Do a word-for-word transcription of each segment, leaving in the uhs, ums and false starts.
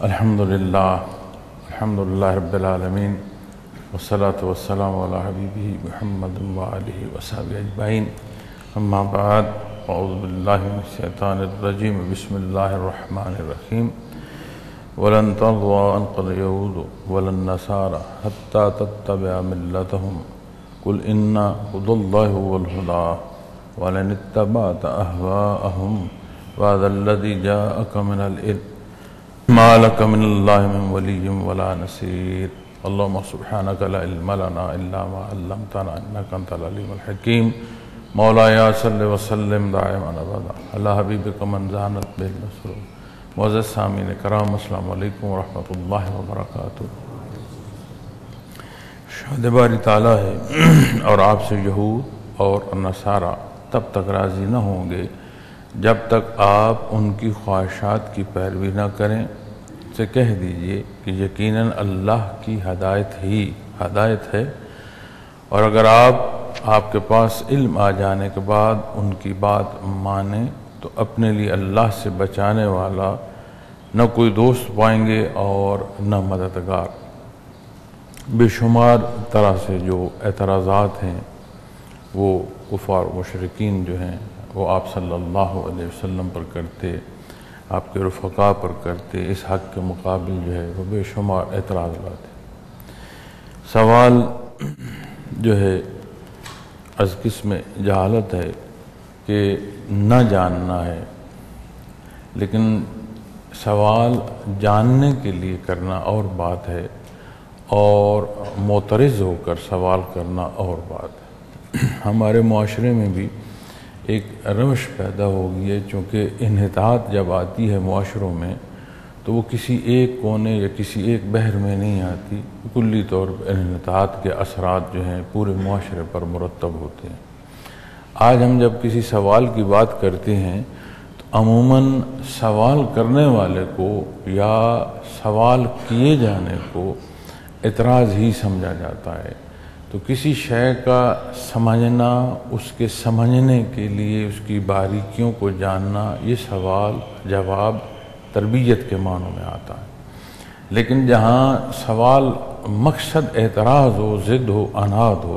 الحمدللہ الحمدللہ رب العالمین والصلاة والسلام علی حبیبہ محمد وآلہ وصحبہ اجمعین، اما بعد، اعوذ باللہ من الشیطان الرجیم، بسم اللہ الرحمن الرحیم۔ وَلَن تَرْضَىٰ عَنكَ الْيَهُودُ وَلَا النَّصَارَىٰ حَتَّىٰ تَتَّبِعَ مِلَّتَهُمْ قُلْ إِنَّ هُدَى اللَّهِ هُوَ الْهُدَىٰ وَلَنِ اتَّبَعْتَ أَهْوَاءَهُمْ بَعْدَ الَّذِي جَاءَكَ مِنَ الْعِلْمِ مَا لَكَ مِنَ اللَّهِ مِن وَلِيٍّ وَلَا نَصِيرٍ۔ اللهم سبحانك لا علم لنا إلا ما علمتنا إنك أنت العليم الحكيم۔ مولاي صل وسلم دائما أبدا على حبيبك من زانت به المسرور۔ معزز سامعین کرام، السلام علیکم ورحمۃ اللہ وبرکاتہ۔ شاہد باری تعالیٰ ہے اور آپ سے یہود اور نصارہ تب تک راضی نہ ہوں گے جب تک آپ ان کی خواہشات کی پیروی نہ کریں۔ سے کہہ دیجئے کہ یقیناً اللہ کی ہدایت ہی ہدایت ہے، اور اگر آپ آپ کے پاس علم آ جانے کے بعد ان کی بات مانیں تو اپنے لیے اللہ سے بچانے والا نہ کوئی دوست پائیں گے اور نہ مددگار۔ بے شمار طرح سے جو اعتراضات ہیں وہ کفار و مشرکین جو ہیں وہ آپ صلی اللہ علیہ وسلم پر کرتے، آپ کے رفقا پر کرتے، اس حق کے مقابل جو ہے وہ بے شمار اعتراض لاتے۔ سوال جو ہے از قسم جہالت ہے کہ نہ جاننا ہے، لیکن سوال جاننے کے لیے کرنا اور بات ہے، اور معترض ہو کر سوال کرنا اور بات ہے۔ ہمارے معاشرے میں بھی ایک روش پیدا ہو گئی ہے، چونکہ انحطاط جب آتی ہے معاشروں میں تو وہ کسی ایک کونے یا کسی ایک بحر میں نہیں آتی، کلی طور پر انحطاط کے اثرات جو ہیں پورے معاشرے پر مرتب ہوتے ہیں۔ آج ہم جب کسی سوال کی بات کرتے ہیں تو عموماً سوال کرنے والے کو یا سوال کیے جانے کو اعتراض ہی سمجھا جاتا ہے۔ تو کسی شے کا سمجھنا، اس کے سمجھنے کے لیے اس کی باریکیوں کو جاننا، یہ سوال جواب تربیت کے معنوں میں آتا ہے۔ لیکن جہاں سوال مقصد اعتراض ہو، ضد ہو، عناد ہو،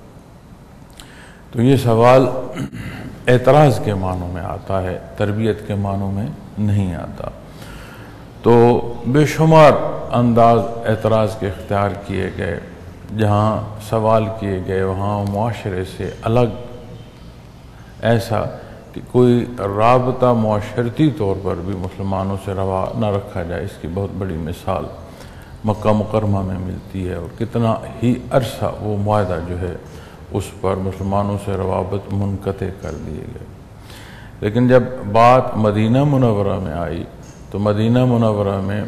تو یہ سوال اعتراض کے معنوں میں آتا ہے، تربیت کے معنوں میں نہیں آتا۔ تو بے شمار انداز اعتراض کے اختیار کیے گئے، جہاں سوال کیے گئے وہاں معاشرے سے الگ ایسا کہ کوئی رابطہ معاشرتی طور پر بھی مسلمانوں سے روا نہ رکھا جائے۔ اس کی بہت بڑی مثال مکہ مکرمہ میں ملتی ہے، اور کتنا ہی عرصہ وہ معاہدہ جو ہے اس پر مسلمانوں سے روابط منقطع کر دیے گئے۔ لیکن جب بات مدینہ منورہ میں آئی تو مدینہ منورہ میں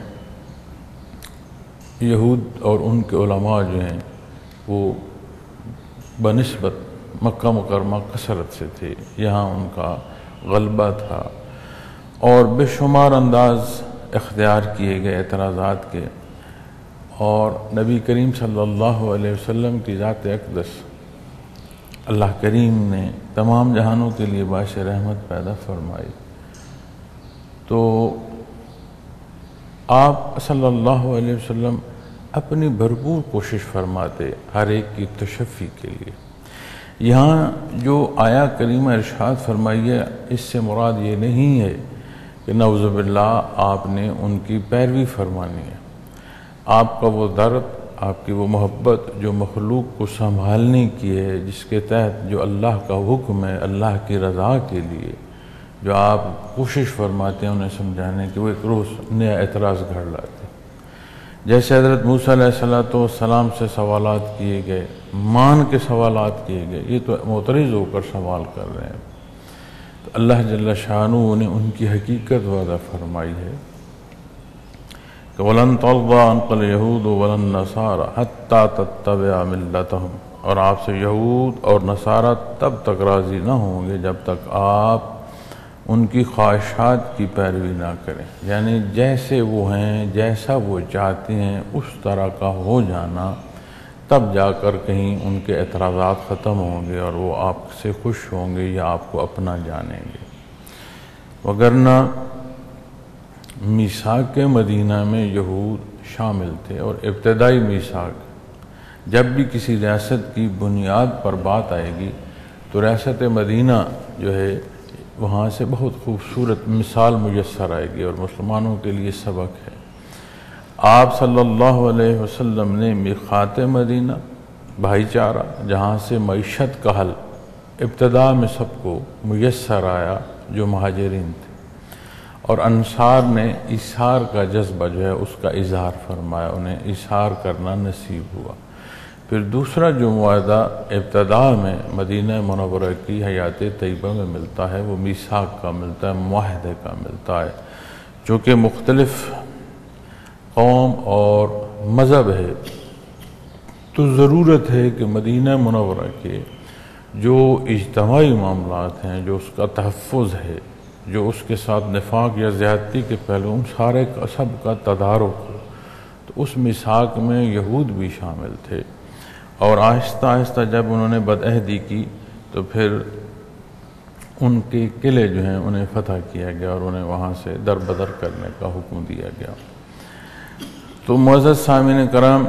یہود اور ان کے علماء جو ہیں وہ بنسبت مکہ مکرمہ کثرت سے تھے، یہاں ان کا غلبہ تھا، اور بے شمار انداز اختیار کیے گئے اعتراضات کے، اور نبی کریم صلی اللہ علیہ وسلم کی ذات اقدس اللہ کریم نے تمام جہانوں کے لیے باعث رحمت پیدا فرمائی۔ تو آپ صلی اللہ علیہ وسلم اپنی بھرپور کوشش فرماتے ہر ایک کی تشفی کے لیے۔ یہاں جو آیا کریمہ ارشاد فرمائی ہے، اس سے مراد یہ نہیں ہے کہ نعوذ باللہ آپ نے ان کی پیروی فرمانی ہے۔ آپ کا وہ درد، آپ کی وہ محبت جو مخلوق کو سنبھالنے کی ہے، جس کے تحت جو اللہ کا حکم ہے، اللہ کی رضا کے لیے جو آپ کوشش فرماتے ہیں انہیں سمجھانے کی، وہ ایک روز نیا اعتراض گھڑ لاتے۔ جیسے حضرت موسیٰ علیہ السلام سے سوالات کیے گئے، مان کے سوالات کیے گئے، یہ تو معترض ہو کر سوال کر رہے ہیں۔ تو اللہ جل شانہ نے ان کی حقیقت وعدہ فرمائی ہے کہ وَلَن تَرْضَىٰ عَنكَ الْيَهُودُ وَلَا النَّصَارَىٰ حَتَّىٰ تَتَّبِعَ مِلَّتَهُمْ، اور آپ سے یہود اور نصارہ تب تک راضی نہ ہوں گے جب تک آپ ان کی خواہشات کی پیروی نہ کریں، یعنی جیسے وہ ہیں، جیسا وہ چاہتے ہیں اس طرح کا ہو جانا، تب جا کر کہیں ان کے اعتراضات ختم ہوں گے اور وہ آپ سے خوش ہوں گے یا آپ کو اپنا جانیں گے۔ وگرنہ میثاق مدینہ میں یہود شامل تھے، اور ابتدائی میثاق جب بھی کسی ریاست کی بنیاد پر بات آئے گی تو ریاست مدینہ جو ہے وہاں سے بہت خوبصورت مثال میسر آئے گی اور مسلمانوں کے لیے سبق ہے۔ آپ صلی اللہ علیہ وسلم نے میقات مدینہ، بھائی چارہ جہاں سے معیشت کا حل ابتدا میں سب کو میسر آیا جو مہاجرین تھے، اور انصار نے ایثار کا جذبہ جو ہے اس کا اظہار فرمایا، انہیں ایثار کرنا نصیب ہوا۔ پھر دوسرا جو معاہدہ ابتدا میں مدینہ منورہ کی حیات طیبہ میں ملتا ہے وہ میثاق کا ملتا ہے، معاہدے کا ملتا ہے، چونکہ مختلف قوم اور مذہب ہے تو ضرورت ہے کہ مدینہ منورہ کے جو اجتماعی معاملات ہیں، جو اس کا تحفظ ہے، جو اس کے ساتھ نفاق یا زیادتی کے پہلو سارے کا سب کا تدارک ہو، تو اس میثاق میں یہود بھی شامل تھے، اور آہستہ آہستہ جب انہوں نے بدعہدی کی تو پھر ان کے قلعے جو ہیں انہیں فتح کیا گیا اور انہیں وہاں سے در بدر کرنے کا حکم دیا گیا۔ تو معزز سامعین کرام،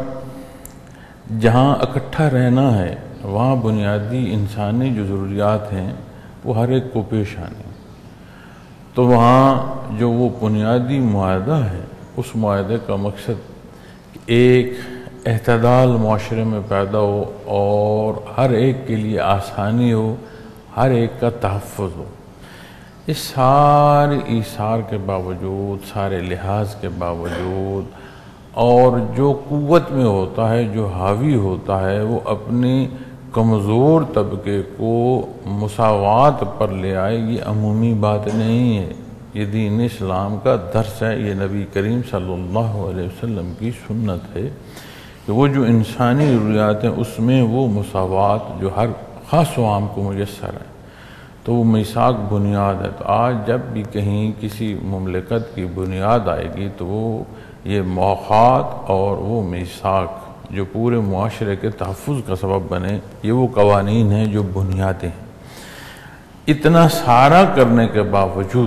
جہاں اکٹھا رہنا ہے وہاں بنیادی انسانی جو ضروریات ہیں وہ ہر ایک کو پیش آنے، تو وہاں جو وہ بنیادی معاہدہ ہے اس معاہدے کا مقصد ایک اعتدال معاشرے میں پیدا ہو اور ہر ایک کے لیے آسانی ہو، ہر ایک کا تحفظ ہو۔ اس سارے ایثار کے باوجود، سارے لحاظ کے باوجود، اور جو قوت میں ہوتا ہے، جو حاوی ہوتا ہے، وہ اپنی کمزور طبقے کو مساوات پر لے آئے، یہ عمومی بات نہیں ہے، یہ دین اسلام کا درس ہے، یہ نبی کریم صلی اللہ علیہ وسلم کی سنت ہے کہ وہ جو انسانی ضروریات ہیں اس میں وہ مساوات جو ہر خاص و عام کو میسر ہے، تو وہ میثاق بنیاد ہے۔ تو آج جب بھی کہیں کسی مملکت کی بنیاد آئے گی تو وہ یہ موقعات اور وہ میثاق جو پورے معاشرے کے تحفظ کا سبب بنے، یہ وہ قوانین ہیں جو بنیادیں ہیں۔ اتنا سارا کرنے کے باوجود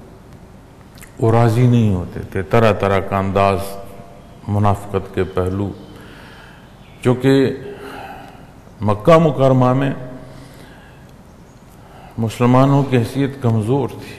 وہ راضی نہیں ہوتے تھے، طرح طرح کا انداز، منافقت کے پہلو، چونکہ مکہ مکرمہ میں مسلمانوں کی حیثیت کمزور تھی،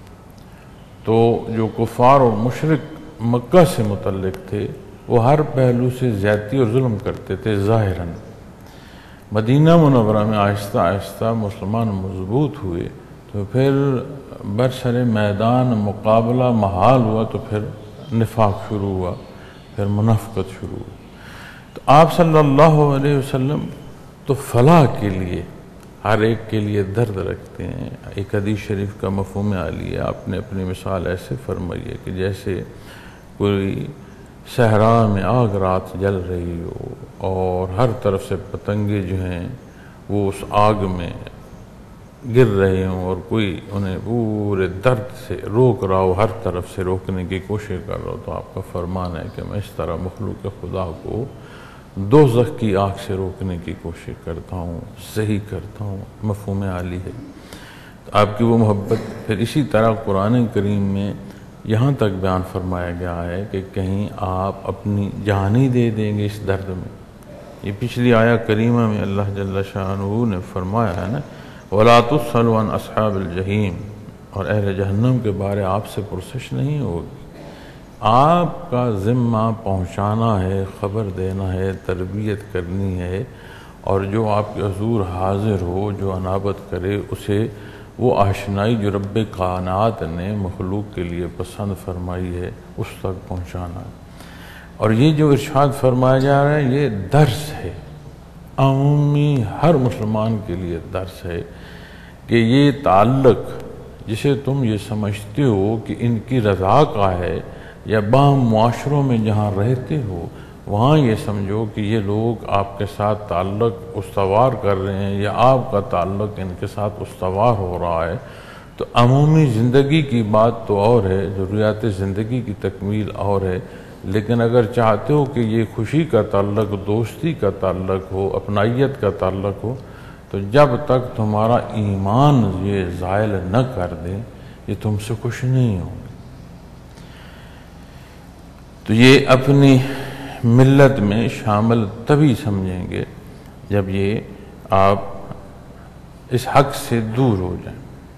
تو جو کفار اور مشرک مکہ سے متعلق تھے وہ ہر پہلو سے زیادتی اور ظلم کرتے تھے ظاہراً۔ مدینہ منورہ میں آہستہ آہستہ مسلمان مضبوط ہوئے تو پھر برسر میدان مقابلہ محال ہوا، تو پھر نفاق شروع ہوا، پھر منافقت شروع ہوئی۔ تو آپ صلی اللہ علیہ وسلم تو فلاح کے لیے ہر ایک کے لیے درد رکھتے ہیں۔ ایک حدیث شریف کا مفہوم عالی ہے، آپ نے اپنی مثال ایسے فرمائی ہے کہ جیسے کوئی صحرا میں آگ رات جل رہی ہو اور ہر طرف سے پتنگے جو ہیں وہ اس آگ میں گر رہے ہوں اور کوئی انہیں پورے درد سے روک رہا ہو، ہر طرف سے روکنے کی کوشش کر رہا ہو، تو آپ کا فرمان ہے کہ میں اس طرح مخلوق خدا کو دوزخ کی آگ سے روکنے کی کوشش کرتا ہوں، صحیح کرتا ہوں۔ مفہوم عالی ہے تو آپ کی وہ محبت۔ پھر اسی طرح قرآن کریم میں یہاں تک بیان فرمایا گیا ہے کہ کہیں آپ اپنی جان ہی دے دیں گے اس درد میں۔ یہ پچھلی آیہ کریمہ میں اللہ جل شانہ نے فرمایا ہے نا، وَلَا تُسْأَلُوا عَنْ أَصْحَابِ الْجَحِيمِ، اور اہل جہنم کے بارے آپ سے پرسش نہیں ہوگی۔ آپ کا ذمہ پہنچانا ہے، خبر دینا ہے، تربیت کرنی ہے، اور جو آپ کے حضور حاضر ہو، جو انابت کرے، اسے وہ آشنائی جو رب کائنات نے مخلوق کے لیے پسند فرمائی ہے اس تک پہنچانا ہے۔ اور یہ جو ارشاد فرمایا جا رہا ہے یہ درس ہے، عمومی ہر مسلمان کے لیے درس ہے کہ یہ تعلق جسے تم یہ سمجھتے ہو کہ ان کی رضا کا ہے، یا باہم معاشروں میں جہاں رہتے ہو وہاں یہ سمجھو کہ یہ لوگ آپ کے ساتھ تعلق استوار کر رہے ہیں، یا آپ کا تعلق ان کے ساتھ استوار ہو رہا ہے۔ تو عمومی زندگی کی بات تو اور ہے، ضروریات زندگی کی تکمیل اور ہے، لیکن اگر چاہتے ہو کہ یہ خوشی کا تعلق، دوستی کا تعلق ہو، اپنائیت کا تعلق ہو، تو جب تک تمہارا ایمان یہ زائل نہ کر دے یہ تم سے خوش نہیں ہوں گے۔ تو یہ اپنی ملت میں شامل تبھی سمجھیں گے جب یہ آپ اس حق سے دور ہو جائیں۔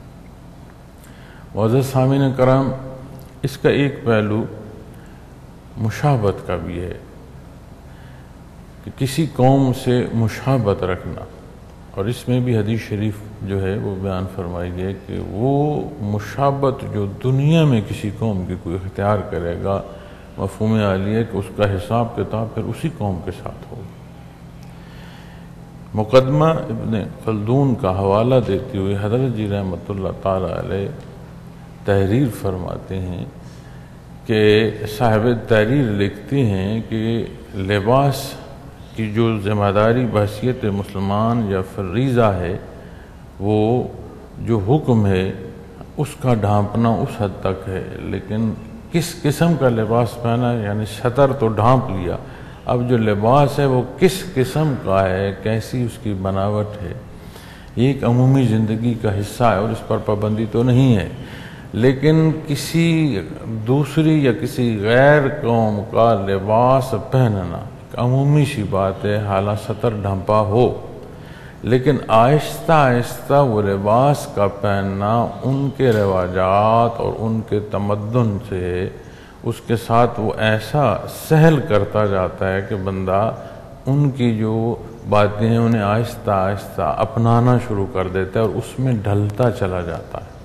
معزز سامعین کرام، اس کا ایک پہلو مشابہت کا بھی ہے کہ کسی قوم سے مشابہت رکھنا، اور اس میں بھی حدیث شریف جو ہے وہ بیان فرمائی ہے کہ وہ مشابہت جو دنیا میں کسی قوم کی کوئی اختیار کرے گا، مفہوم عالی ہے کہ اس کا حساب کتاب پھر اسی قوم کے ساتھ ہوگا۔ مقدمہ ابن خلدون کا حوالہ دیتے ہوئے حضرت جی رحمۃ اللہ تعالی علیہ تحریر فرماتے ہیں کہ صاحب تحریر لکھتے ہیں کہ لباس کی جو ذمہ داری بحیثیت مسلمان یا فریضہ ہے، وہ جو حکم ہے اس کا ڈھانپنا اس حد تک ہے، لیکن کس قسم کا لباس پہنا، یعنی سطر تو ڈھانپ لیا، اب جو لباس ہے وہ کس قسم کا ہے، کیسی اس کی بناوٹ ہے، یہ ایک عمومی زندگی کا حصہ ہے اور اس پر پابندی تو نہیں ہے، لیکن کسی دوسری یا کسی غیر قوم کا لباس پہننا ایک عمومی سی بات ہے، حالانکہ سطر ڈھانپا ہو، لیکن آہستہ آہستہ وہ لباس کا پہننا ان کے رواجات اور ان کے تمدن سے اس کے ساتھ وہ ایسا سہل کرتا جاتا ہے کہ بندہ ان کی جو باتیں ہیں انہیں آہستہ آہستہ اپنانا شروع کر دیتا ہے اور اس میں ڈھلتا چلا جاتا ہے۔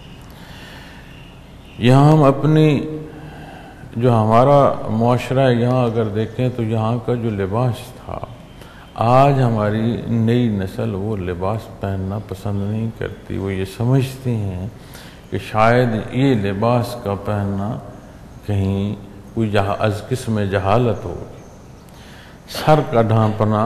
یہاں ہم اپنی جو ہمارا معاشرہ ہے یہاں اگر دیکھیں تو یہاں کا جو لباس تھا، آج ہماری نئی نسل وہ لباس پہننا پسند نہیں کرتی، وہ یہ سمجھتی ہیں کہ شاید یہ لباس کا پہننا کہیں کوئی جہاں از قسم جہالت ہوگی۔ سر کا ڈھانپنا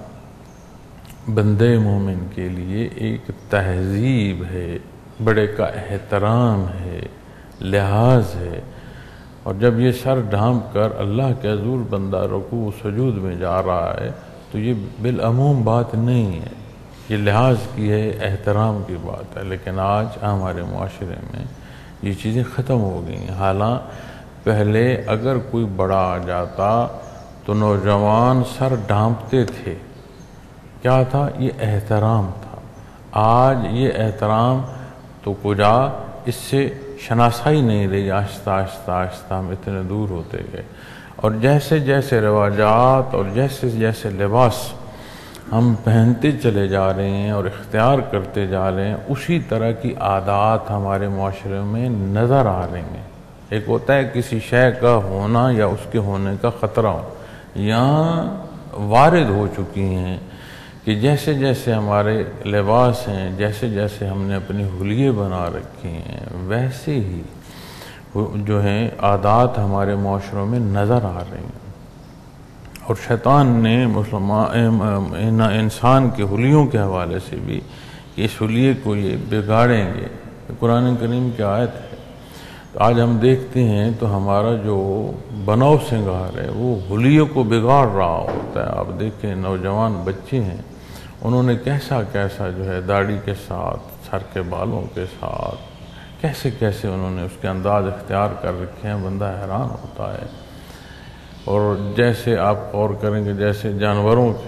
بندے مومن کے لیے ایک تہذیب ہے، بڑے کا احترام ہے، لحاظ ہے، اور جب یہ سر ڈھانپ کر اللہ کے حضور بندہ رکوع و سجود میں جا رہا ہے تو یہ بالعموم بات نہیں ہے، یہ لحاظ کی ہے، احترام کی بات ہے، لیکن آج ہمارے معاشرے میں یہ چیزیں ختم ہو گئی ہیں۔ حالانکہ پہلے اگر کوئی بڑا آ جاتا تو نوجوان سر ڈھانپتے تھے، کیا تھا؟ یہ احترام تھا۔ آج یہ احترام تو کجا، اس سے شناسائی نہیں رہی، آہستہ آہستہ آہستہ ہم اتنے دور ہوتے گئے، اور جیسے جیسے رواجات اور جیسے جیسے لباس ہم پہنتے چلے جا رہے ہیں اور اختیار کرتے جا رہے ہیں، اسی طرح کی عادات ہمارے معاشرے میں نظر آ رہی ہیں۔ ایک ہوتا ہے کسی شے کا ہونا یا اس کے ہونے کا خطرہ ہو، یہاں وارد ہو چکی ہیں کہ جیسے جیسے ہمارے لباس ہیں، جیسے جیسے ہم نے اپنی حلیے بنا رکھی ہیں، ویسے ہی جو ہیں عادات ہمارے معاشروں میں نظر آ رہی ہیں، اور شیطان نے مسلمان انسان کے حلیوں کے حوالے سے بھی اس حلیے کو یہ بگاڑیں گے۔ قرآن کریم کی آیت ہے، تو آج ہم دیکھتے ہیں تو ہمارا جو بناؤ سنگار ہے وہ حلیوں کو بگاڑ رہا ہوتا ہے۔ آپ دیکھیں نوجوان بچے ہیں، انہوں نے کیسا کیسا جو ہے داڑھی کے ساتھ، سر کے بالوں کے ساتھ کیسے کیسے انہوں نے اس کے انداز اختیار کر رکھے ہیں، بندہ حیران ہوتا ہے۔ اور جیسے آپ غور کریں گے جیسے جانوروں کے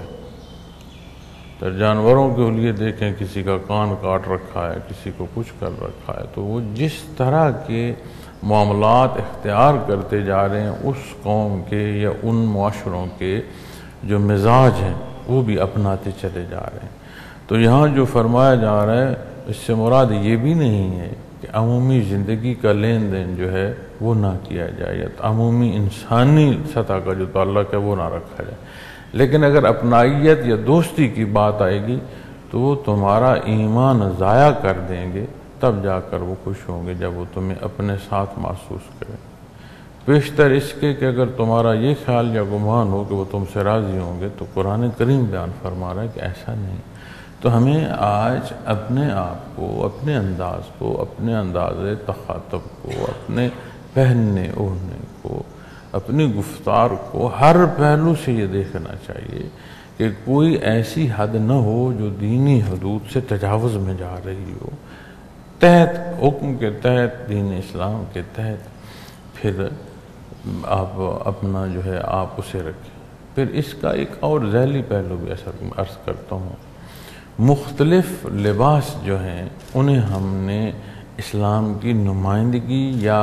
تو جانوروں کے لیے دیکھیں، کسی کا کان کاٹ رکھا ہے، کسی کو کچھ کر رکھا ہے، تو وہ جس طرح کے معاملات اختیار کرتے جا رہے ہیں اس قوم کے یا ان معاشروں کے جو مزاج ہیں وہ بھی اپناتے چلے جا رہے ہیں۔ تو یہاں جو فرمایا جا رہا ہے اس سے مراد یہ بھی نہیں ہے کہ عمومی زندگی کا لین دین جو ہے وہ نہ کیا جائے، یا عمومی انسانی سطح کا جو تعلق ہے وہ نہ رکھا جائے، لیکن اگر اپنائیت یا دوستی کی بات آئے گی تو وہ تمہارا ایمان ضائع کر دیں گے، تب جا کر وہ خوش ہوں گے جب وہ تمہیں اپنے ساتھ محسوس کریں۔ بیشتر اس کے کہ اگر تمہارا یہ خیال یا گمان ہو کہ وہ تم سے راضی ہوں گے، تو قرآن کریم بیان فرما رہا ہے کہ ایسا نہیں۔ تو ہمیں آج اپنے آپ کو، اپنے انداز کو، اپنے انداز تخاطب کو، اپنے پہننے اوڑھنے کو، اپنی گفتار کو ہر پہلو سے یہ دیکھنا چاہیے کہ کوئی ایسی حد نہ ہو جو دینی حدود سے تجاوز میں جا رہی ہو، تحت حکم کے تحت، دین اسلام کے تحت پھر آپ اپنا جو ہے آپ اسے رکھیں۔ پھر اس کا ایک اور ذیلی پہلو بھی اثر عرض کرتا ہوں، مختلف لباس جو ہیں انہیں ہم نے اسلام کی نمائندگی یا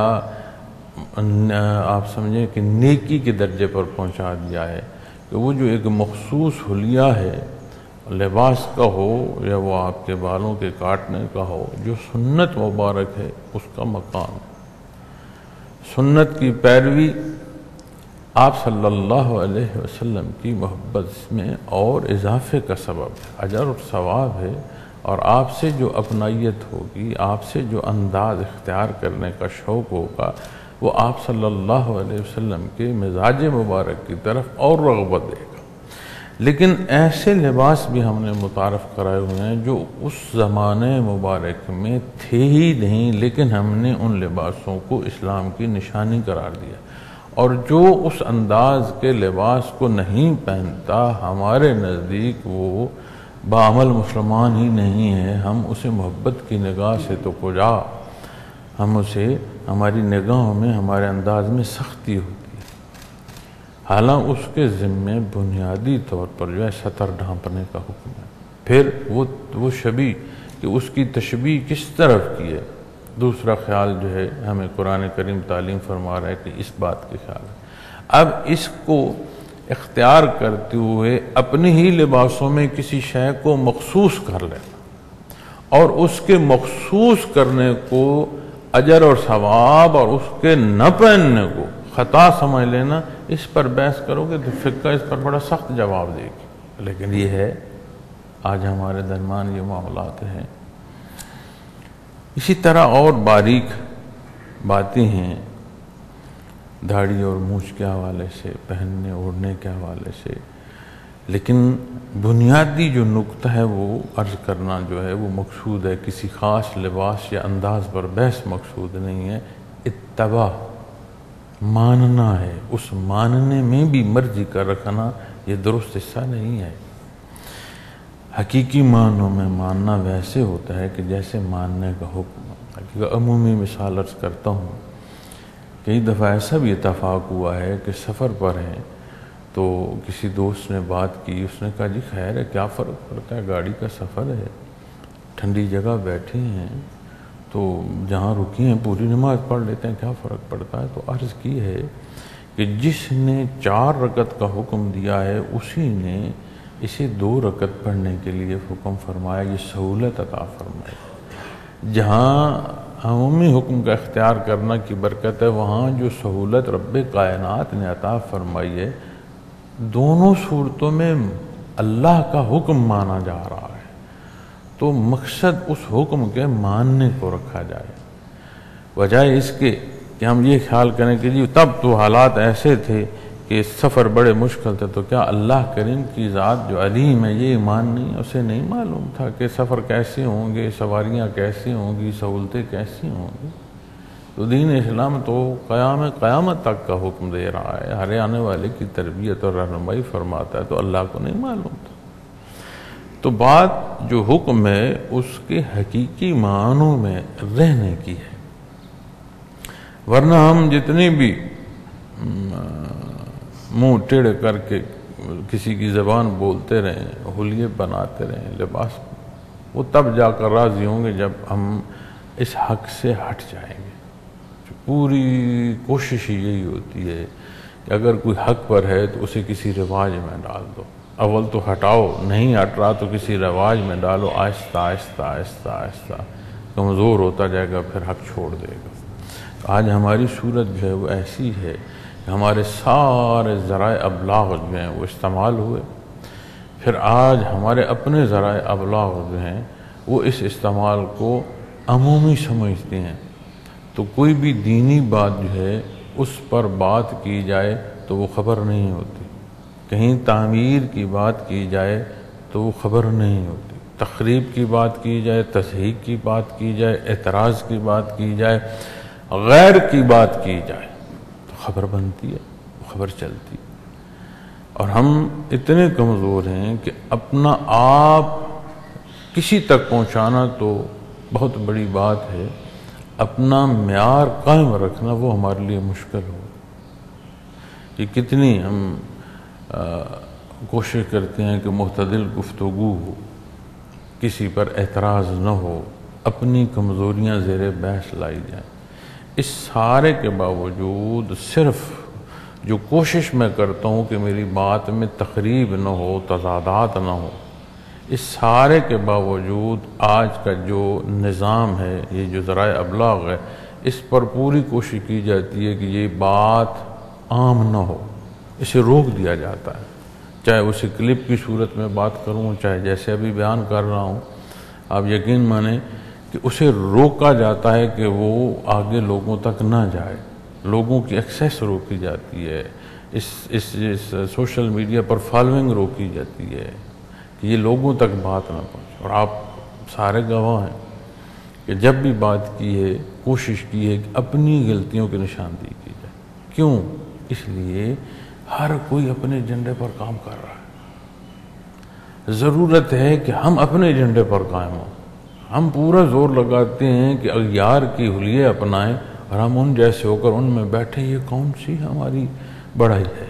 آپ سمجھیں کہ نیکی کے درجے پر پہنچا دیا ہے کہ وہ جو ایک مخصوص حلیہ ہے لباس کا ہو یا وہ آپ کے بالوں کے کاٹنے کا ہو، جو سنت مبارک ہے اس کا مقام، سنت کی پیروی آپ صلی اللہ علیہ وسلم کی محبت میں اور اضافے کا سبب ہے، اجر اور ثواب ہے، اور آپ سے جو اپنائیت ہوگی، آپ سے جو انداز اختیار کرنے کا شوق ہوگا، وہ آپ صلی اللہ علیہ وسلم کے مزاج مبارک کی طرف اور رغبت دے گا۔ لیکن ایسے لباس بھی ہم نے متعارف کرائے ہوئے ہیں جو اس زمانے مبارک میں تھے ہی نہیں، لیکن ہم نے ان لباسوں کو اسلام کی نشانی قرار دیا، اور جو اس انداز کے لباس کو نہیں پہنتا ہمارے نزدیک وہ بعمل مسلمان ہی نہیں ہے، ہم اسے محبت کی نگاہ سے تو کجا، ہم اسے ہماری نگاہوں میں ہمارے انداز میں سختی ہوتی ہے، حالانکہ اس کے ذمے بنیادی طور پر جو ہے سطر ڈھانپنے کا حکم ہے۔ پھر وہ وہ شبیہ کہ اس کی تشبیہ کس طرف کی ہے، دوسرا خیال جو ہے ہمیں قرآن کریم تعلیم فرما رہا ہے کہ اس بات کے خیال ہے۔ اب اس کو اختیار کرتے ہوئے اپنے ہی لباسوں میں کسی شے کو مخصوص کر لینا اور اس کے مخصوص کرنے کو اجر اور ثواب اور اس کے نہ پہننے کو خطا سمجھ لینا، اس پر بحث کرو گے تو فقہ اس پر بڑا سخت جواب دے گی، لیکن یہ ہے آج ہمارے درمیان یہ معاملات ہیں۔ اسی طرح اور باریک باتیں ہیں داڑھی اور مونچھ کے حوالے سے، پہننے اوڑھنے کے حوالے سے، لیکن بنیادی جو نقطہ ہے وہ عرض کرنا جو ہے وہ مقصود ہے، کسی خاص لباس یا انداز پر بحث مقصود نہیں ہے، اتباع ماننا ہے، اس ماننے میں بھی مرضی کا رکھنا یہ درست حصہ نہیں ہے۔ حقیقی معنوں میں ماننا ویسے ہوتا ہے کہ جیسے ماننے کا حکم، حقیقت عمومی مثال عرض کرتا ہوں، کئی دفعہ ایسا بھی اتفاق ہوا ہے کہ سفر پر ہیں تو کسی دوست نے بات کی، اس نے کہا جی خیر ہے، کیا فرق پڑتا ہے، گاڑی کا سفر ہے، ٹھنڈی جگہ بیٹھے ہیں تو جہاں رکی ہیں پوری نماز پڑھ لیتے ہیں، کیا فرق پڑتا ہے۔ تو عرض کی ہے کہ جس نے چار رکعت کا حکم دیا ہے اسی نے اسے دو رکعت پڑھنے کے لیے حکم فرمایا، یہ سہولت عطا فرمائی۔ جہاں عمومی حکم کا اختیار کرنا کی برکت ہے، وہاں جو سہولت رب کائنات نے عطا فرمائی ہے، دونوں صورتوں میں اللہ کا حکم مانا جا رہا ہے، تو مقصد اس حکم کے ماننے کو رکھا جائے، بجائے اس کے کہ ہم یہ خیال کریں کہ جی تب تو حالات ایسے تھے کہ سفر بڑے مشکل تھے، تو کیا اللہ کریم کی ذات جو علیم ہے یہ ایمان نہیں، اسے نہیں معلوم تھا کہ سفر کیسے ہوں گے، سواریاں کیسی ہوں گی، سہولتیں کیسی ہوں گی؟ تو دین اسلام تو قیام قیامت تک کا حکم دے رہا ہے، ہر آنے والے کی تربیت اور رہنمائی فرماتا ہے، تو اللہ کو نہیں معلوم تھا۔ تو بات جو حکم ہے اس کے حقیقی معنوں میں رہنے کی ہے، ورنہ ہم جتنی بھی منہ ٹیڑھ کر کے کسی کی زبان بولتے رہیں، حلیے بناتے رہیں، لباس، وہ تب جا کر راضی ہوں گے جب ہم اس حق سے ہٹ جائیں گے۔ پوری کوشش یہی ہوتی ہے کہ اگر کوئی حق پر ہے تو اسے کسی رواج میں ڈال دو، اول تو ہٹاؤ، نہیں ہٹ رہا تو کسی رواج میں ڈالو، آہستہ آہستہ آہستہ آہستہ کمزور ہوتا جائے گا، پھر حق چھوڑ دے گا۔ تو آج ہماری صورت جو ہے وہ ایسی ہے کہ ہمارے سارے ذرائع ابلاغ جو ہیں وہ استعمال ہوئے، پھر آج ہمارے اپنے ذرائع ابلاغ جو ہیں وہ اس استعمال کو عمومی سمجھتے ہیں، تو کوئی بھی دینی بات جو ہے اس پر بات کی جائے تو وہ خبر نہیں ہوتی، کہیں تعمیر کی بات کی جائے تو وہ خبر نہیں ہوتی، تخریب کی بات کی جائے، تصحیح کی بات کی جائے، اعتراض کی بات کی جائے، غیر کی بات کی جائے تو خبر بنتی ہے، خبر چلتی ہے۔ اور ہم اتنے کمزور ہیں کہ اپنا آپ کسی تک پہنچانا تو بہت بڑی بات ہے، اپنا معیار قائم رکھنا وہ ہمارے لیے مشکل ہو۔ کہ کتنی ہم کوشش کرتے ہیں کہ معتدل گفتگو ہو، کسی پر اعتراض نہ ہو، اپنی کمزوریاں زیر بحث لائی جائیں۔ اس سارے کے باوجود صرف جو کوشش میں کرتا ہوں کہ میری بات میں تخریب نہ ہو، تضادات نہ ہو، اس سارے کے باوجود آج کا جو نظام ہے، یہ جو ذرائع ابلاغ ہے، اس پر پوری کوشش کی جاتی ہے کہ یہ بات عام نہ ہو، اسے روک دیا جاتا ہے، چاہے اسے کلپ کی صورت میں بات کروں، چاہے جیسے ابھی بیان کر رہا ہوں، آپ یقین مانیں کہ اسے روکا جاتا ہے کہ وہ آگے لوگوں تک نہ جائے، لوگوں کی ایکسیس روکی جاتی ہے، اس اس اس سوشل میڈیا پر فالوئنگ روکی جاتی ہے کہ یہ لوگوں تک بات نہ پہنچے۔ اور آپ سارے گواہ ہیں کہ جب بھی بات کی ہے، کوشش کی ہے کہ اپنی غلطیوں کی نشاندہی کی جائے۔ کیوں؟ اس لیے ہر کوئی اپنے ایجنڈے پر کام کر رہا ہے، ضرورت ہے کہ ہم اپنے ایجنڈے پر قائم ہوں۔ ہم پورا زور لگاتے ہیں کہ اغیار کی حلیے اپنائیں اور ہم ان جیسے ہو کر ان میں بیٹھے، یہ کون سی ہماری بڑائی ہے؟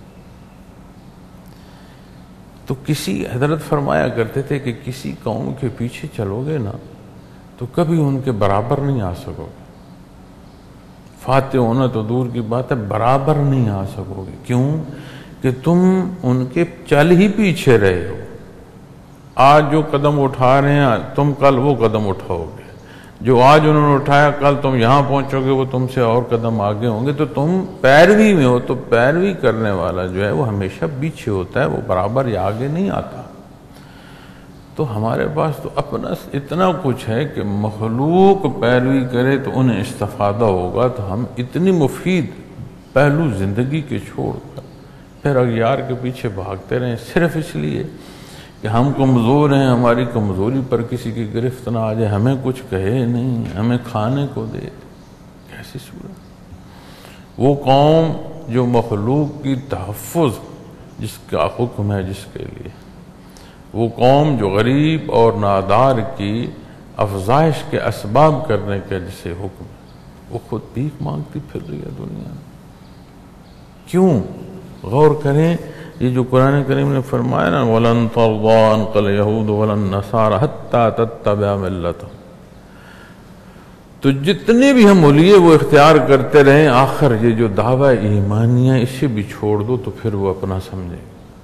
تو کسی حضرت فرمایا کرتے تھے کہ کسی قوم کے پیچھے چلو گے نا تو کبھی ان کے برابر نہیں آ سکو گے، فاتح ہونا تو دور کی بات ہے، برابر نہیں آ سکو گے۔ کیوں؟ کہ تم ان کے چل ہی پیچھے رہے ہو۔ آج جو قدم اٹھا رہے ہیں تم کل وہ قدم اٹھاؤ گے، جو آج انہوں نے اٹھایا کل تم یہاں پہنچو گے، وہ تم سے اور قدم آگے ہوں گے۔ تو تم پیروی میں ہو، تو پیروی کرنے والا جو ہے وہ ہمیشہ پیچھے ہوتا ہے، وہ برابر یا آگے نہیں آتا۔ تو ہمارے پاس تو اپنا اتنا کچھ ہے کہ مخلوق پیروی کرے تو انہیں استفادہ ہوگا، تو ہم اتنی مفید پہلو زندگی کے چھوڑ کر پھر اغیار کے پیچھے بھاگتے رہیں، صرف اس لیے کہ ہم کمزور ہیں، ہماری کمزوری پر کسی کی گرفت نہ آ جائے، ہمیں کچھ کہے نہیں، ہمیں کھانے کو دے۔ کیسی صورت؟ وہ قوم جو مخلوق کی تحفظ جس کا حکم ہے جس کے لیے، وہ قوم جو غریب اور نادار کی افزائش کے اسباب کرنے کا جسے حکم ہے، وہ خود بھیک مانگتی پھر رہی ہے دنیا میں۔ کیوں؟ غور کریں، یہ جو قرآن کریم نے فرمایا نا وَلَن تَرْضَىٰ عَنْكَ الْيَهُودُ وَلَا النَّصَارَىٰ حَتَّىٰ تَتَّبِعَ مِلَّتَهُمْ، تو جتنے بھی ہم حلیے وہ اختیار کرتے رہیں، آخر یہ جو دعویٰ ایمانیہ اسے بھی چھوڑ دو تو پھر وہ اپنا سمجھے۔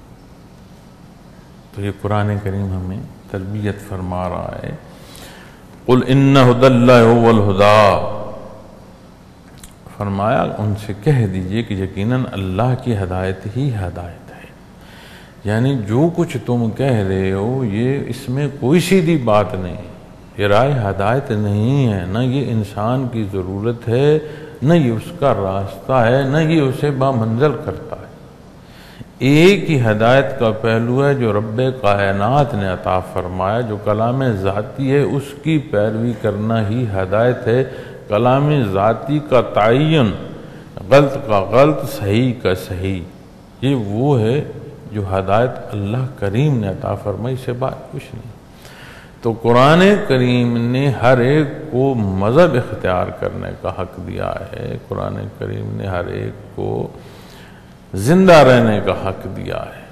تو یہ قرآن کریم ہمیں تربیت فرما رہا ہے، قُلْ إِنَّ هُدَى اللَّهِ هُوَ الْهُدَىٰ، فرمایا ان سے کہہ دیجئے کہ یقیناً اللہ کی ہدایت ہی ہدایت ہے۔ یعنی جو کچھ تم کہہ رہے ہو یہ اس میں کوئی سیدھی بات نہیں، یہ رائے ہدایت نہیں ہے، نہ یہ انسان کی ضرورت ہے، نہ یہ اس کا راستہ ہے، نہ یہ اسے بامنزل کرتا ہے۔ ایک ہی ہدایت کا پہلو ہے جو رب کائنات نے عطا فرمایا، جو کلام ذاتی ہے، اس کی پیروی کرنا ہی ہدایت ہے۔ کلام ذاتی کا تعین، غلط کا غلط، صحیح کا صحیح، یہ وہ ہے جو ہدایت اللہ کریم نے عطا فرمائی، سے بات کچھ نہیں۔ تو قرآن کریم نے ہر ایک کو مذہب اختیار کرنے کا حق دیا ہے، قرآن کریم نے ہر ایک کو زندہ رہنے کا حق دیا ہے،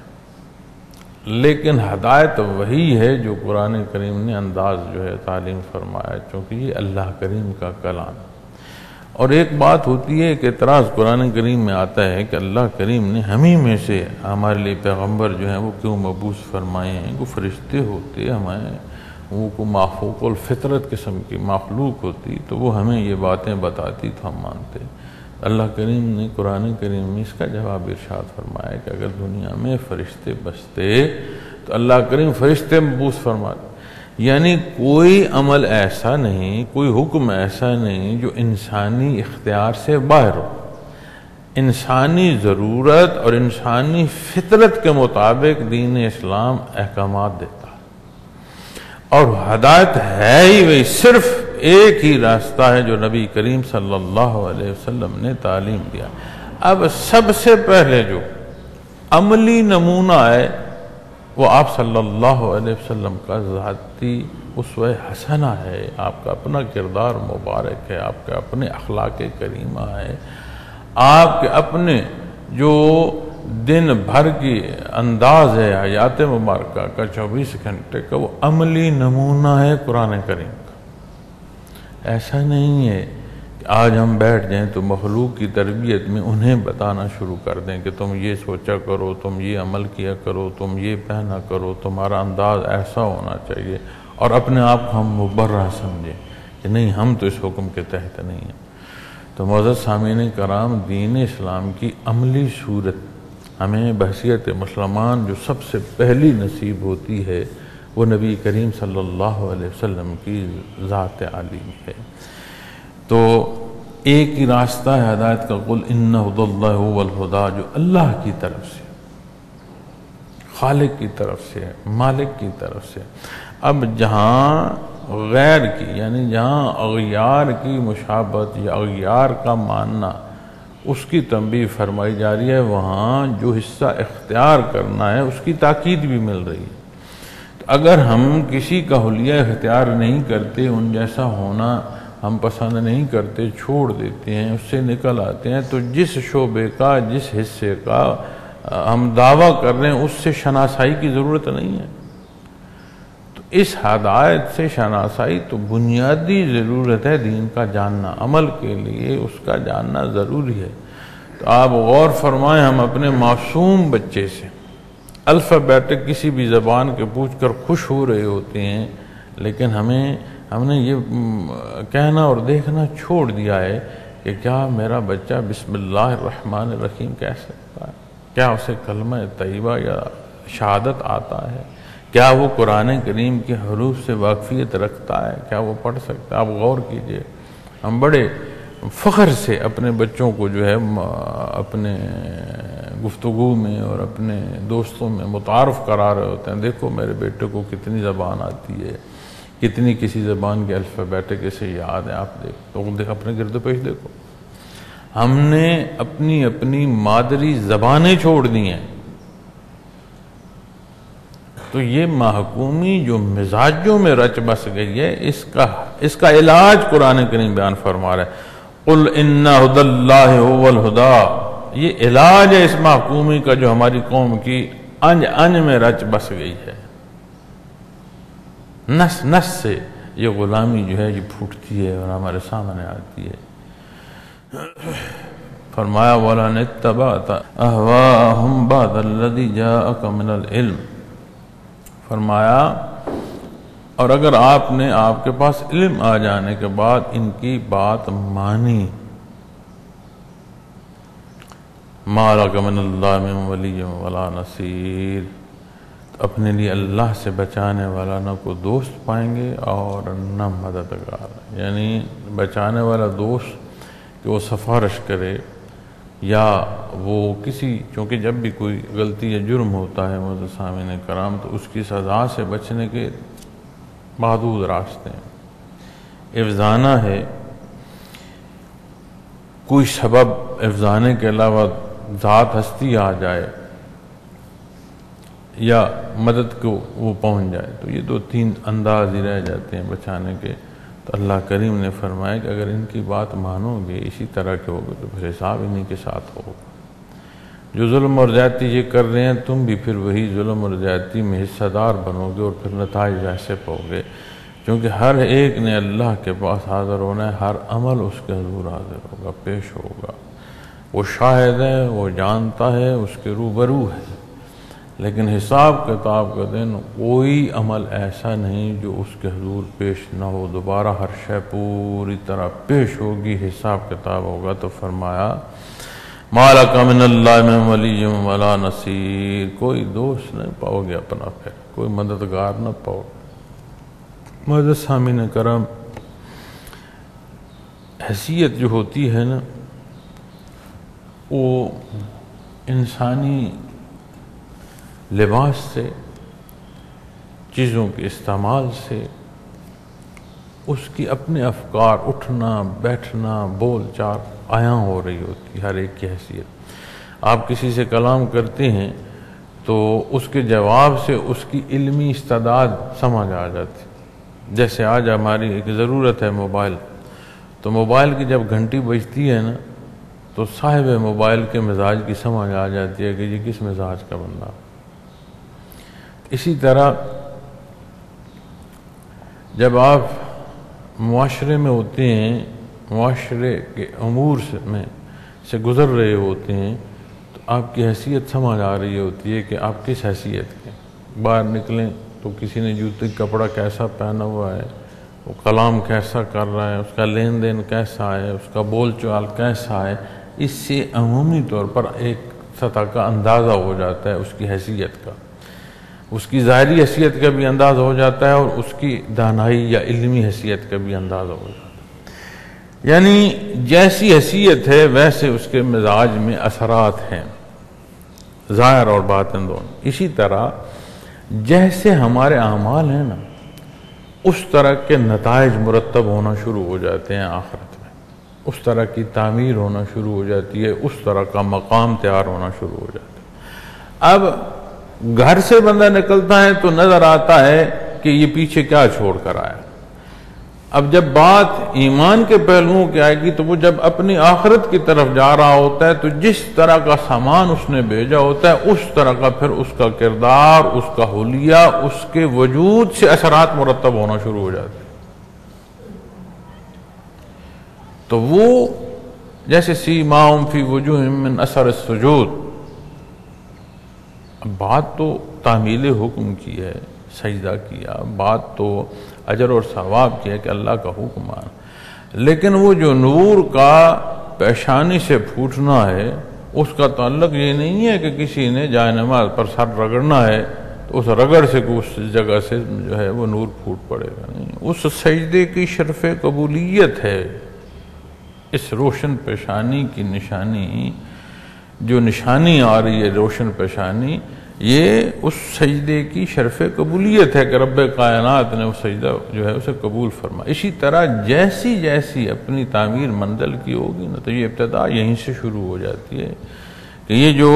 لیکن ہدایت وہی ہے جو قرآن کریم نے انداز جو ہے تعلیم فرمایا، چونکہ یہ اللہ کریم کا کلام ہے۔ اور ایک بات ہوتی ہے کہ اعتراض قرآن کریم میں آتا ہے کہ اللہ کریم نے ہمیں میں سے ہمارے لیے پیغمبر جو ہیں وہ کیوں مبعوث فرمائے ہیں؟ وہ فرشتے ہوتے ہمیں، وہ کو مافوق الفطرت قسم کی مخلوق ہوتی تو وہ ہمیں یہ باتیں بتاتی تو ہم مانتے۔ اللہ کریم نے قرآن کریم میں اس کا جواب ارشاد فرمایا کہ اگر دنیا میں فرشتے بستے تو اللہ کریم فرشتے مبعوث فرماتے، یعنی کوئی عمل ایسا نہیں، کوئی حکم ایسا نہیں جو انسانی اختیار سے باہر ہو، انسانی ضرورت اور انسانی فطرت کے مطابق دین اسلام احکامات دیتا ہے، اور ہدایت ہے ہی وہی، صرف ایک ہی راستہ ہے جو نبی کریم صلی اللہ علیہ وسلم نے تعلیم دیا۔ اب سب سے پہلے جو عملی نمونہ ہے وہ آپ صلی اللہ علیہ وسلم کا ذاتی اسوہ حسنہ ہے، آپ کا اپنا کردار مبارک ہے، آپ کے اپنے اخلاق کریمہ ہے، آپ کے اپنے جو دن بھر کی انداز ہے حیات مبارکہ کا، چوبیس گھنٹے کا، وہ عملی نمونہ ہے قرآن کریم کا۔ ایسا نہیں ہے کہ آج ہم بیٹھ جائیں تو مخلوق کی تربیت میں انہیں بتانا شروع کر دیں کہ تم یہ سوچا کرو، تم یہ عمل کیا کرو، تم یہ پہنا کرو، تمہارا انداز ایسا ہونا چاہیے، اور اپنے آپ کو ہم مبرہ سمجھیں کہ نہیں ہم تو اس حکم کے تحت نہیں ہیں۔ تو معزز سامعین کرام، دین اسلام کی عملی صورت ہمیں بحیثیت مسلمان جو سب سے پہلی نصیب ہوتی ہے وہ نبی کریم صلی اللہ علیہ وسلم کی ذات عالی ہے۔ تو ایک ہی راستہ ہے ہدایت کا، قل ان ھدی اللہ ھو الھدی، جو اللہ کی طرف سے، خالق کی طرف سے، مالک کی طرف سے۔ اب جہاں غیر کی یعنی جہاں اغیار کی مشابہت یا اغیار کا ماننا اس کی تنبیہ فرمائی جا رہی ہے، وہاں جو حصہ اختیار کرنا ہے اس کی تاکید بھی مل رہی ہے۔ تو اگر ہم کسی کا حلیہ اختیار نہیں کرتے، ان جیسا ہونا ہم پسند نہیں کرتے، چھوڑ دیتے ہیں، اس سے نکل آتے ہیں، تو جس شعبے کا، جس حصے کا ہم دعویٰ کر رہے ہیں اس سے شناسائی کی ضرورت نہیں ہے۔ تو اس ہدایت سے شناسائی تو بنیادی ضرورت ہے، دین کا جاننا، عمل کے لیے اس کا جاننا ضروری ہے۔ تو آپ غور فرمائیں، ہم اپنے معصوم بچے سے الفابیٹک کسی بھی زبان کے پوچھ کر خوش ہو رہے ہوتے ہیں، لیکن ہمیں ہم نے یہ کہنا اور دیکھنا چھوڑ دیا ہے کہ کیا میرا بچہ بسم اللہ الرحمن الرحیم کہہ سکتا ہے؟ کیا اسے کلمہ طیبہ یا شہادت آتا ہے؟ کیا وہ قرآن کریم کے حروف سے واقفیت رکھتا ہے؟ کیا وہ پڑھ سکتا ہے؟ آپ غور کیجئے، ہم بڑے فخر سے اپنے بچوں کو جو ہے اپنے گفتگو میں اور اپنے دوستوں میں متعارف کرا رہے ہوتے ہیں، دیکھو میرے بیٹے کو کتنی زبان آتی ہے، کتنی کسی زبان کے الفابیٹک اسے یاد ہے۔ آپ دیکھ تو دیکھ اپنے گرد و پیش دیکھو، ہم نے اپنی اپنی مادری زبانیں چھوڑ دی ہیں۔ تو یہ محکومی جو مزاجوں میں رچ بس گئی ہے، اس کا اس کا علاج قرآن کریم بیان فرما رہا ہے، قل ان ھدی اللہ ھو الھدی۔ یہ علاج ہے اس محکومی کا جو ہماری قوم کی انج انج میں رچ بس گئی ہے۔ نس نس سے یہ غلامی جو ہے یہ پھوٹتی ہے اور ہمارے سامنے آتی ہے۔ فرمایا وَلَنِ اتَّبَعْتَ أَهْوَاءَهُمْ بَعْدَ الَّذِي جَاءَكَ مِنَ الْعِلْمِ، فرمایا اور اگر آپ نے آپ کے پاس علم آ جانے کے بعد ان کی بات مانی، مَا لَكَ مِنَ اللَّهِ مِن وَلِيٍّ وَلَا نَصِيرٍ، اپنے لیے اللہ سے بچانے والا نہ کوئی دوست پائیں گے اور نہ مددگار، یعنی بچانے والا دوست کہ وہ سفارش کرے یا وہ کسی، چونکہ جب بھی کوئی غلطی یا جرم ہوتا ہے معزز سامعین کرام تو اس کی سزا سے بچنے کے محدود راستے ہیں۔ افزانہ ہے، کوئی سبب افزانے کے علاوہ ذات ہستی آ جائے یا مدد کو وہ پہنچ جائے، تو یہ دو تین انداز ہی رہ جاتے ہیں بچانے کے۔ تو اللہ کریم نے فرمایا کہ اگر ان کی بات مانو گے، اسی طرح کے ہوگے، تو پھر حساب انہی کے ساتھ ہوگا۔ جو ظلم اور زیادتی یہ کر رہے ہیں، تم بھی پھر وہی ظلم اور زیادتی میں حصہ دار بنو گے اور پھر نتائج ایسے پاؤ گے، کیونکہ ہر ایک نے اللہ کے پاس حاضر ہونا ہے، ہر عمل اس کے حضور حاضر ہوگا، پیش ہوگا۔ وہ شاہد ہے، وہ جانتا ہے، اس کے روبرو ہے، لیکن حساب کتاب کا دن کوئی عمل ایسا نہیں جو اس کے حضور پیش نہ ہو، دوبارہ ہر شے پوری طرح پیش ہوگی، حساب کتاب ہوگا۔ تو فرمایا مَا لَكَ مِنَ اللَّهِ مِن وَلِيٍّ وَلَا نَصِيرٍ، کوئی دوست نہیں پاؤ گے اپنا، پھر کوئی مددگار نہ پاؤ گے۔ معزز سامعین کرام، حیثیت جو ہوتی ہے نا، وہ انسانی لباس سے، چیزوں کے استعمال سے، اس کی اپنے افکار، اٹھنا بیٹھنا، بول چال عیاں ہو رہی ہوتی ہر ایک کی حیثیت۔ آپ کسی سے کلام کرتے ہیں تو اس کے جواب سے اس کی علمی استعداد سمجھ آ جاتی۔ جیسے آج ہماری ایک ضرورت ہے موبائل، تو موبائل کی جب گھنٹی بجتی ہے نا تو تو صاحب موبائل کے مزاج کی سمجھ آ جاتی ہے کہ یہ کس مزاج کا بندہ۔ اسی طرح جب آپ معاشرے میں ہوتے ہیں، معاشرے کے امور سے میں سے گزر رہے ہوتے ہیں، تو آپ کی حیثیت سمجھ آ رہی ہوتی ہے کہ آپ کس حیثیت کے۔ باہر نکلیں تو کسی نے جوتے کپڑا کیسا پہنا ہوا ہے، وہ کلام کیسا کر رہا ہے، اس کا لین دین کیسا ہے، اس کا بول چال کیسا ہے، اس سے عمومی طور پر ایک سطح کا اندازہ ہو جاتا ہے اس کی حیثیت کا، اس کی ظاہری حیثیت کا بھی اندازہ ہو جاتا ہے اور اس کی دانائی یا علمی حیثیت کا بھی اندازہ ہو جاتا ہے۔ یعنی جیسی حیثیت ہے ویسے اس کے مزاج میں اثرات ہیں، ظاہر اور باطن دونوں۔ اسی طرح جیسے ہمارے اعمال ہیں نا، اس طرح کے نتائج مرتب ہونا شروع ہو جاتے ہیں آخرت میں، اس طرح کی تعمیر ہونا شروع ہو جاتی ہے، اس طرح کا مقام تیار ہونا شروع ہو جاتا ہے۔ اب گھر سے بندہ نکلتا ہے تو نظر آتا ہے کہ یہ پیچھے کیا چھوڑ کر آیا۔ اب جب بات ایمان کے پہلوؤں کی آئے گی تو وہ جب اپنی آخرت کی طرف جا رہا ہوتا ہے تو جس طرح کا سامان اس نے بھیجا ہوتا ہے اس طرح کا پھر اس کا کردار، اس کا حلیہ، اس کے وجود سے اثرات مرتب ہونا شروع ہو جاتے ہیں۔ تو وہ جیسے سیماہم فی وجوہہم من اثر السجود، اب بات تو تعمیل حکم کی ہے، سجدہ کیا، بات تو اجر اور ثواب کی ہے کہ اللہ کا حکم آنا، لیکن وہ جو نور کا پیشانی سے پھوٹنا ہے اس کا تعلق یہ نہیں ہے کہ کسی نے جائے نماز پر سر رگڑنا ہے تو اس رگڑ سے اس جگہ سے جو ہے وہ نور پھوٹ پڑے گا، نہیں، اس سجدے کی شرف قبولیت ہے۔ اس روشن پیشانی کی نشانی، جو نشانی آ رہی ہے روشن پیشانی، یہ اس سجدے کی شرف قبولیت ہے کہ رب کائنات نے وہ سجدہ جو ہے اسے قبول فرما۔ اسی طرح جیسی جیسی اپنی تعمیر منزل کی ہوگی نا تو یہ ابتدا یہیں سے شروع ہو جاتی ہے کہ یہ جو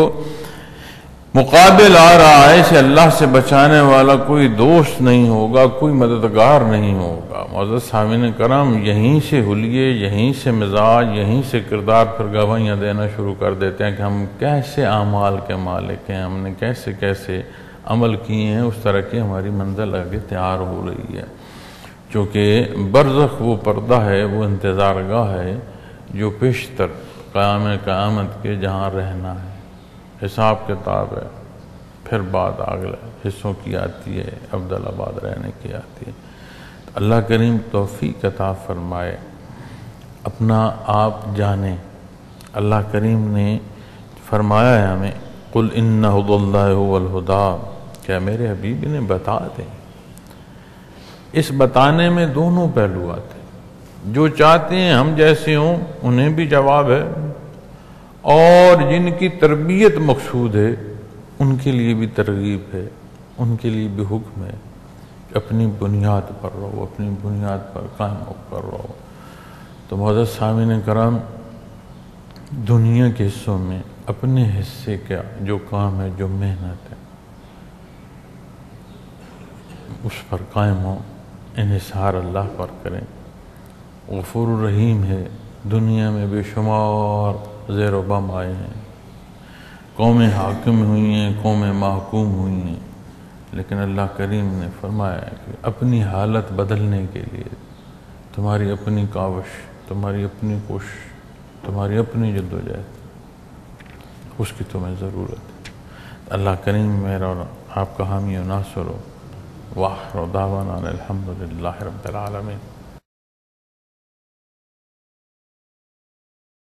مقابل آ رہا ہے اسے اللہ سے بچانے والا کوئی دوست نہیں ہوگا، کوئی مددگار نہیں ہوگا۔ معزز سامعین کرام، یہیں سے حلیے، یہیں سے مزاج، یہیں سے کردار پھر گواہیاں دینا شروع کر دیتے ہیں کہ ہم کیسے اعمال کے مالک ہیں، ہم نے کیسے کیسے عمل کیے ہیں، اس طرح کی ہماری منزل آگے تیار ہو رہی ہے۔ چونکہ برزخ وہ پردہ ہے، وہ انتظار گاہ ہے جو پیشتر قیام قیامت کے جہاں رہنا ہے، حساب کتاب ہے، پھر بعد اگلے حصوں کی آتی ہے، عبدالآباد رہنے کی آتی ہے۔ تو اللہ کریم توفیق عطا فرمائے، اپنا آپ جانیں۔ اللہ کریم نے فرمایا ہے ہمیں، قُلْ إِنَّ هُدَى اللَّهِ هُوَ الْهُدَىٰ، کیا میرے حبیب نے بتا دیں۔ اس بتانے میں دونوں پہلو آتے ہیں، جو چاہتے ہیں ہم جیسے ہوں انہیں بھی جواب ہے، اور جن کی تربیت مقصود ہے ان کے لیے بھی ترغیب ہے، ان کے لیے بھی حکم ہے کہ اپنی بنیاد پر رہو، اپنی بنیاد پر قائم ہو کر رہو۔ تو معزز سامعین کرام، دنیا کے حصوں میں اپنے حصے کا جو کام ہے، جو محنت ہے، اس پر قائم ہو، انحصار اللہ پر کریں۔ غفور الرحیم ہے، دنیا میں بے شمار زیر و بم آئے ہیں، قومیں حاکم ہوئی ہیں، قومیں محکوم ہوئی ہیں، لیکن اللہ کریم نے فرمایا کہ اپنی حالت بدلنے کے لیے تمہاری اپنی کاوش، تمہاری اپنی کوشش، تمہاری اپنی جدوجہد، اس کی تمہیں ضرورت ہے۔ اللہ کریم میرا اور آپ کا حامی و ناصر ہو۔ وآخر دعوانا الحمد للہ رب العالمین۔